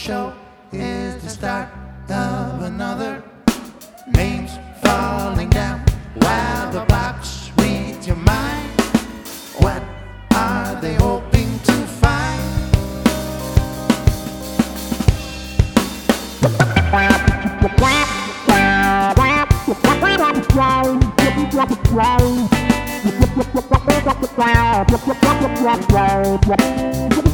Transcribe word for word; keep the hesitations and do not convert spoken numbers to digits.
show is the start of another. Names falling down while the box reads your mind. What are they hoping to find? Wow.